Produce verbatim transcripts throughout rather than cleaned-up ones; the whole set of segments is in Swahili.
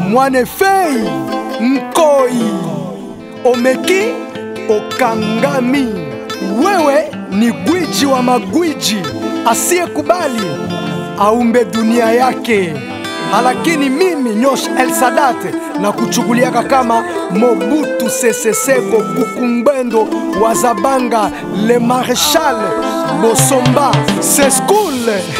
Mwanefei Nkoi Omeki Okangami. Wewe ni gwiji wa magwiji asiyekubali aumbe dunia yake. Halakini mimi Nyosh El Sadat na kuchukuliaka kama Mobutu Sese Seko Kukumbendo Wazabanga Le Marechal Bosomba. C'est school.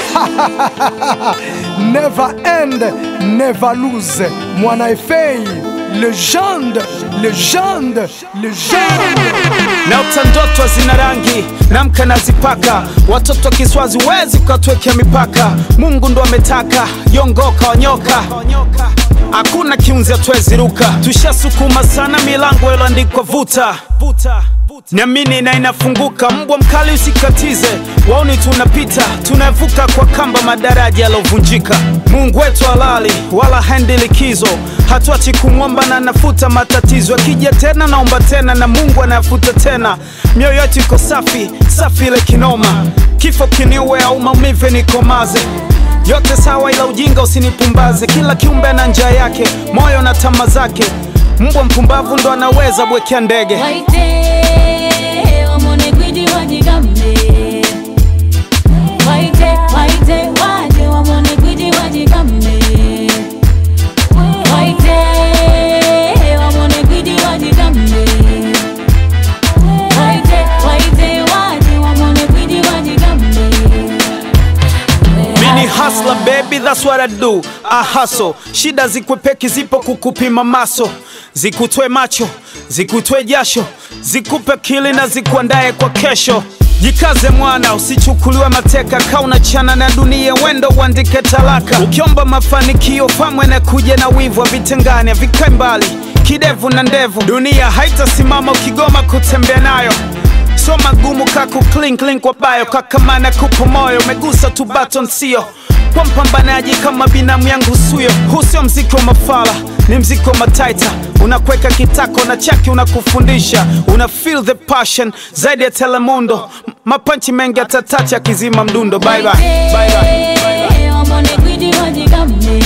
Never end, never lose. Mwanefei Legende, legende, legende. Naota ndoto zina rangi, namka nazipaka. Watoto kiswazi wezi ukatwekea mipaka. Mungu ndo ametaka, yongoka wanyoka. Hakuna kiunzi atwezi ruka. Tushasukuma sana milango iloandikwa vuta. Niamini na inafunguka, mbwa mkali usikatize. Waoni tunapita, tunavuka kwa kamba madaraja yalovunjika. Mungu wetu halali, wala haendi likizo. Hatuachi kumwomba na nafuta matatizo. Akija tena naomba tena na Mungu anafuta tena. Mioyo yetu iko safi, safi ile kinoma. Kifo kiniue au maumivu nikomaze. Yote sawa ila ujinga usinipumbaze. Kila kiumbe na njia yake, moyo na tamaa zake. Mbwa mpumbavu ndo anaweza bwekea ndege. Waite, wamone gwidi wajigambe. Waite, waite, waje wamone gwidi wajigambe. Waite, wamone gwidi wajigambe. Waite, waite, waje wamone gwidi wajigambe. Mini hustler baby, that's what I do. I hustle. Shida zikwepeki zipo kukupima maso. Zikutwe macho, zikutwe jasho, zikupe kili na zikuandae kwa kesho. Jikaze mwana, usichukuliwe mateka. Kauna chana na dunia, wendo uandike talaka. Ukiomba mafanikio, pamwe na kuja na wivu. Vitengane, vikae mbali, kidevu na ndevu. Dunia haitasimama ukigoma kutembea nayo. So magumu kaku clink link kwa bayo. Kakamana kupo moyo, megusa tu button sio. Kwa mpambanaji kama binamu yangu suyo. Huu sio mziki wa mafala, ni mziki wa mataita. Unakweka kitako na chaki unakufundisha. Una feel the passion, zaidi ya Telemundo. Mapanchi mengi atatacha kizima mdundo. Bye bye, bye bye, bye bye. Wamone gwidi wajigambe.